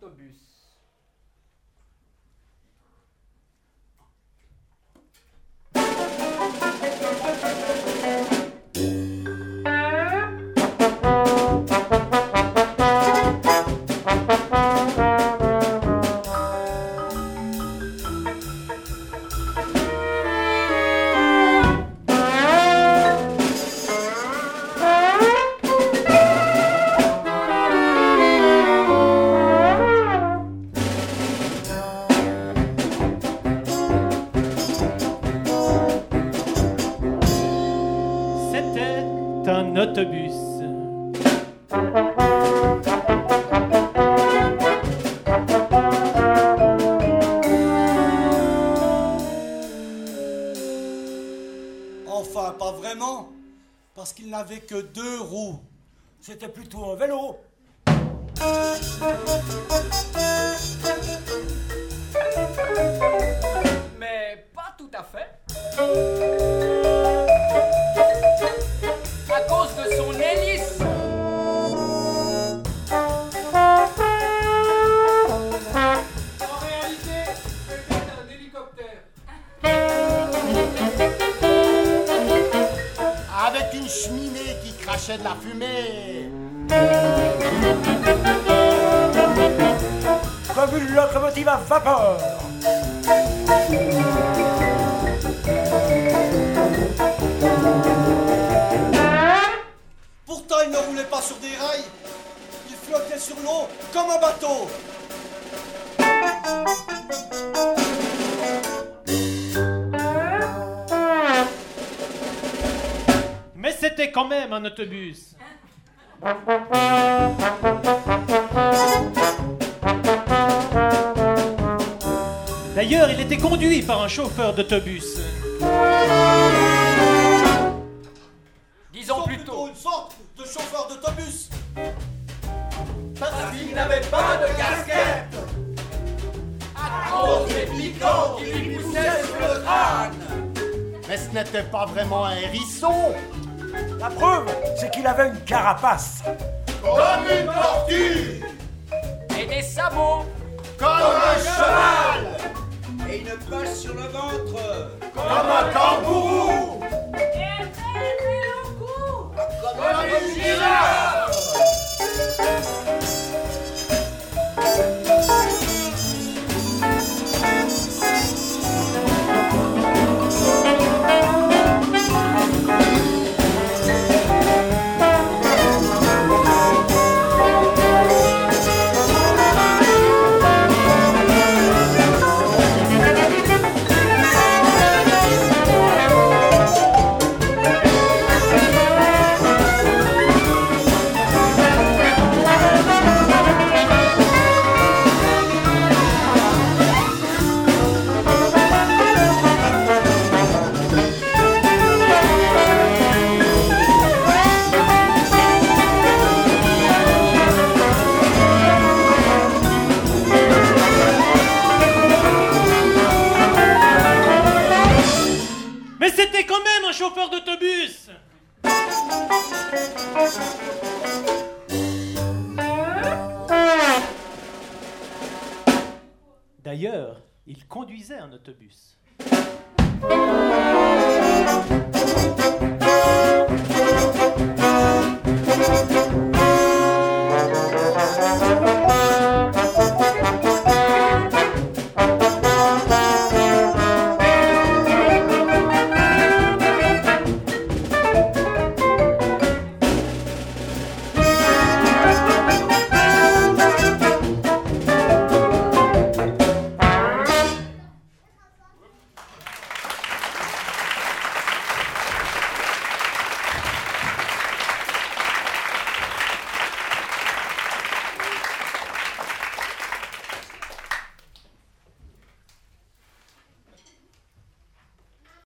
autobus. Un autobus. Enfin, pas vraiment, parce qu'il n'avait que 2 roues. C'était plutôt un vélo. Mais pas tout à fait. À cause de son hélice. En réalité, c'était un hélicoptère. Avec une cheminée qui crachait de la fumée. Comme une locomotive à vapeur. Pourtant, il ne roulait pas sur des rails. Il flottait sur l'eau comme un bateau. Mais c'était quand même un autobus. D'ailleurs, il était conduit par un chauffeur d'autobus. Disons plutôt une sorte de chauffeur d'autobus. Parce qu'il n'avait pas de casquette. à cause des piquants qui lui poussaient sur le crâne. Mais ce n'était pas vraiment un hérisson. La preuve, c'est qu'il avait une carapace. Comme une tortue. Et des sabots. Comme un cheval. Et une poche sur le ventre. Comme un kangourou. Et un très long cou. Comme une girafe. Mais c'était quand même un chauffeur d'autobus. D'ailleurs, il conduisait un autobus.